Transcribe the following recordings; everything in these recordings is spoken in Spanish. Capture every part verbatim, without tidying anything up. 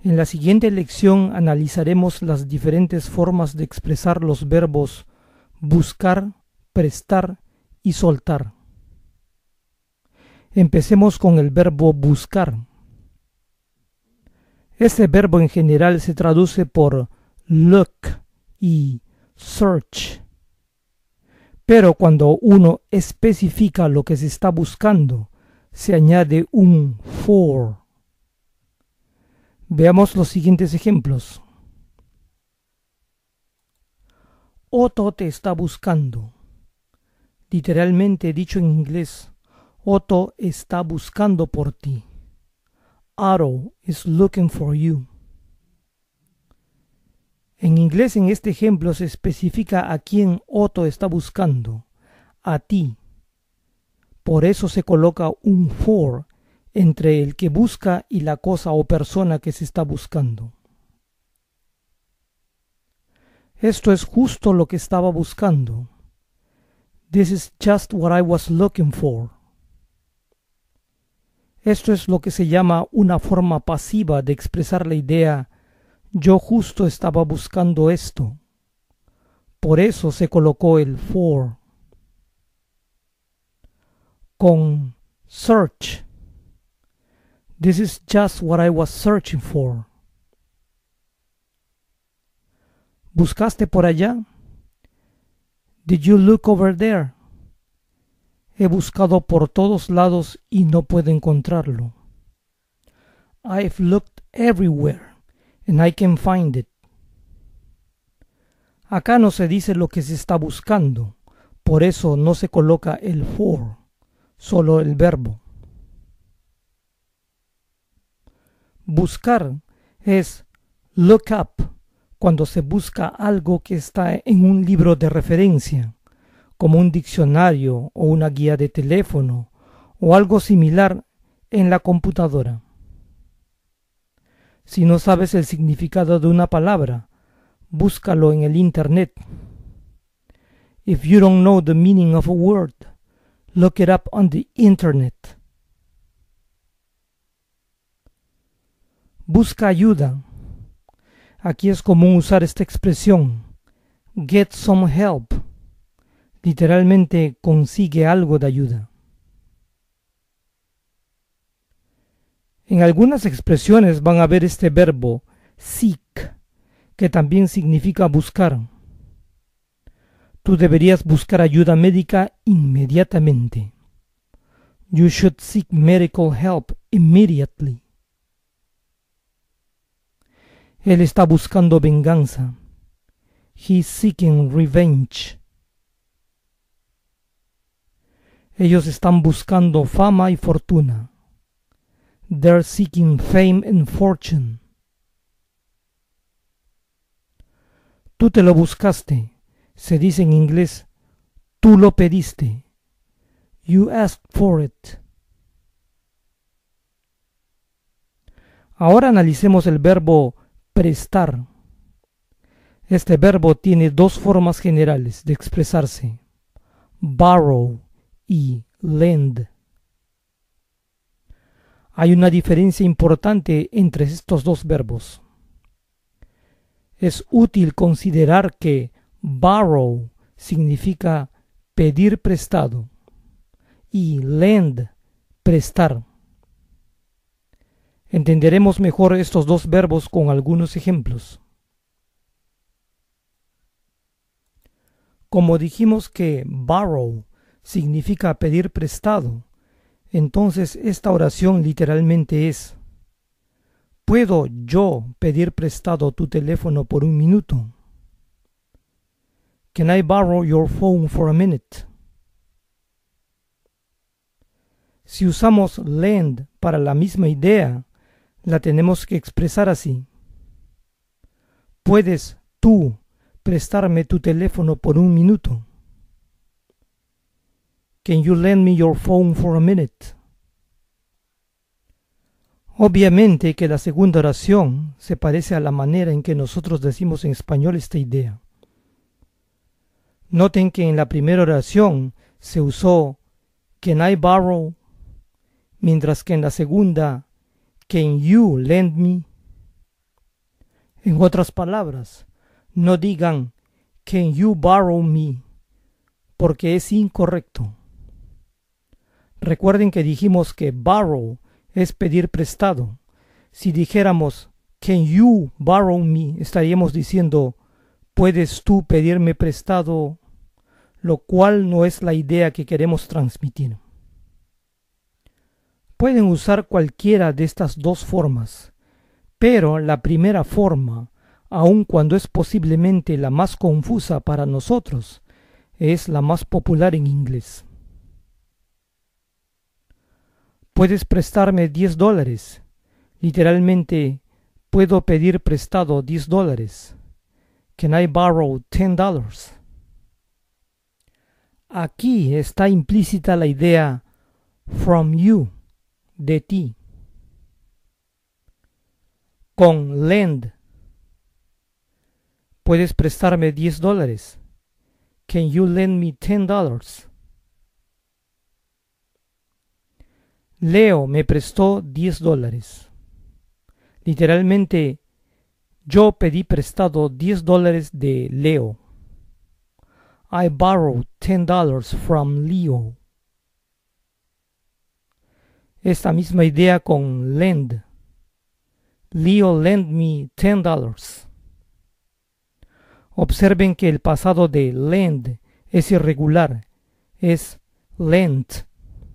En la siguiente lección analizaremos las diferentes formas de expresar los verbos buscar, prestar y soltar. Empecemos con el verbo buscar. Este verbo en general se traduce por look y search. Pero cuando uno especifica lo que se está buscando, se añade un for. Veamos los siguientes ejemplos. Otto te está buscando. Literalmente dicho en inglés, Otto está buscando por ti. Otto is looking for you. En inglés, en este ejemplo, se especifica a quién Otto está buscando, a ti. Por eso se coloca un for entre el que busca y la cosa o persona que se está buscando. Esto es justo lo que estaba buscando. This is just what I was looking for. Esto es lo que se llama una forma pasiva de expresar la idea yo justo estaba buscando esto. Por eso se colocó el for. Con search. This is just what I was searching for. ¿Buscaste por allá? Did you look over there? He buscado por todos lados y no puedo encontrarlo. I've looked everywhere and I can't find it. Acá no se dice lo que se está buscando, por eso no se coloca el for, solo el verbo. Buscar es look up cuando se busca algo que está en un libro de referencia, como un diccionario o una guía de teléfono o algo similar en la computadora. Si no sabes el significado de una palabra, búscalo en el internet. If you don't know the meaning of a word, look it up on the internet. Busca ayuda. Aquí es común usar esta expresión, get some help. Literalmente consigue algo de ayuda. En algunas expresiones van a ver este verbo seek, que también significa buscar. Tú deberías buscar ayuda médica inmediatamente. You should seek medical help immediately. Él está buscando venganza. He's seeking revenge. Ellos están buscando fama y fortuna. They're seeking fame and fortune. Tú te lo buscaste. Se dice en inglés, tú lo pediste. You asked for it. Ahora analicemos el verbo prestar. Este verbo tiene dos formas generales de expresarse, borrow y lend. Hay una diferencia importante entre estos dos verbos. Es útil considerar que borrow significa pedir prestado y lend, prestar. Entenderemos mejor estos dos verbos con algunos ejemplos. Como dijimos que borrow significa pedir prestado, entonces esta oración literalmente es: ¿puedo yo pedir prestado tu teléfono por un minuto? Can I borrow your phone for a minute? Si usamos lend para la misma idea, la tenemos que expresar así: ¿puedes tú prestarme tu teléfono por un minuto? Can you lend me your phone for a minute? Obviamente que la segunda oración se parece a la manera en que nosotros decimos en español esta idea. Noten que en la primera oración se usó can I borrow, mientras que en la segunda can you lend me. En otras palabras, no digan "Can you borrow me?", porque es incorrecto. Recuerden que dijimos que borrow es pedir prestado. Si dijéramos "Can you borrow me?", estaríamos diciendo "¿Puedes tú pedirme prestado?", lo cual no es la idea que queremos transmitir. Pueden usar cualquiera de estas dos formas, pero la primera forma, aun cuando es posiblemente la más confusa para nosotros, es la más popular en inglés. Puedes prestarme diez dólares. Literalmente, puedo pedir prestado diez dólares. Can I borrow ten dollars? Aquí está implícita la idea from you, de ti. Con lend, puedes prestarme diez dólares. Can you lend me ten dollars? Leo me prestó diez dólares. Literalmente, yo pedí prestado diez dólares de Leo. I borrowed ten dollars from Leo. Esta misma idea con lend. Leo lent me ten dollars. Observen que el pasado de lend es irregular, es lent.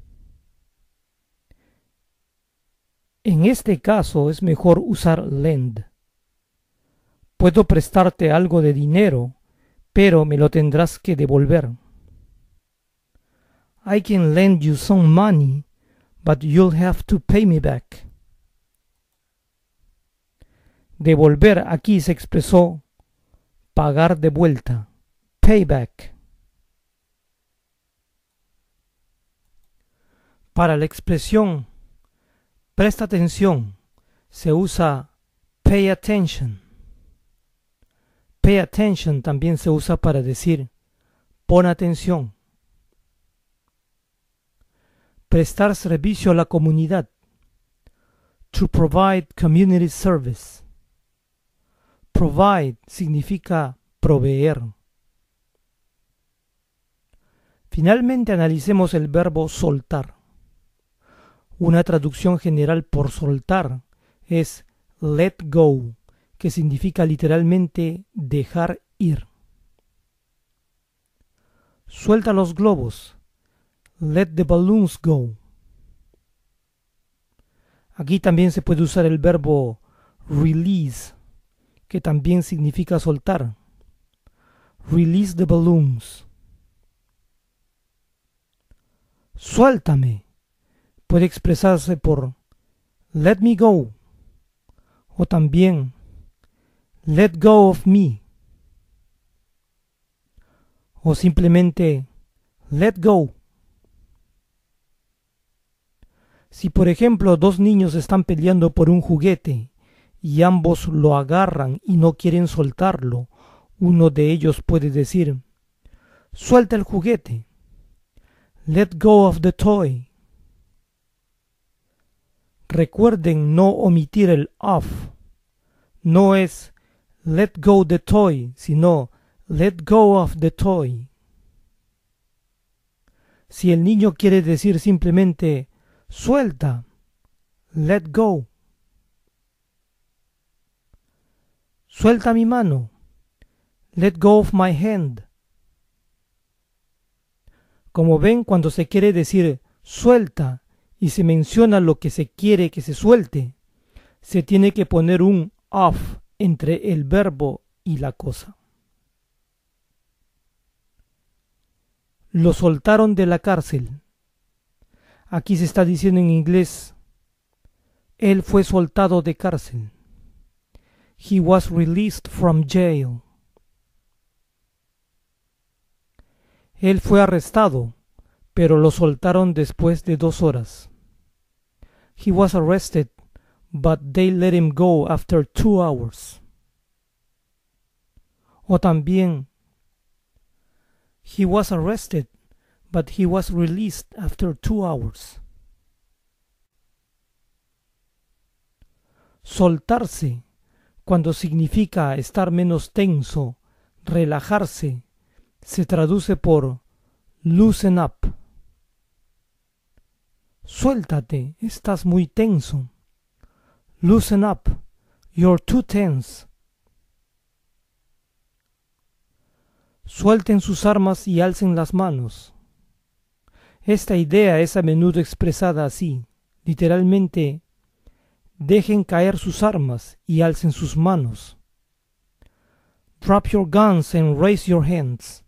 En este caso es mejor usar lend. Puedo prestarte algo de dinero, pero me lo tendrás que devolver. I can lend you some money, but you'll have to pay me back. Devolver aquí se expresó pagar de vuelta, payback. Para la expresión presta atención se usa pay attention. Pay attention también se usa para decir pon atención. Prestar servicio a la comunidad. To provide community service. Provide significa proveer. Finalmente analicemos el verbo soltar. Una traducción general por soltar es let go, que significa literalmente dejar ir. Suelta los globos. Let the balloons go. Aquí también se puede usar el verbo release, que también significa soltar. Release the balloons. Suéltame puede expresarse por let me go, o también let go of me, o simplemente let go. Si por ejemplo dos niños están peleando por un juguete y ambos lo agarran y no quieren soltarlo, uno de ellos puede decir suelta el juguete, let go of the toy. Recuerden no omitir el of. No es let go the toy, sino let go of the toy. Si el niño quiere decir simplemente suelta, let go. Suelta mi mano, let go of my hand. Como ven, cuando se quiere decir suelta y se menciona lo que se quiere que se suelte, se tiene que poner un of entre el verbo y la cosa. Lo soltaron de la cárcel. Aquí se está diciendo en inglés, él fue soltado de cárcel. He was released from jail. Él fue arrestado, pero lo soltaron después de dos horas. He was arrested, but they let him go after two hours. O también, he was arrested, but he was released after two hours. Soltarse cuando significa estar menos tenso, relajarse, se traduce por loosen up. Suéltate, estás muy tenso. Loosen up, you're too tense. Suelten sus armas y alcen las manos. Esta idea es a menudo expresada así, literalmente, dejen caer sus armas y alcen sus manos. Drop your guns and raise your hands.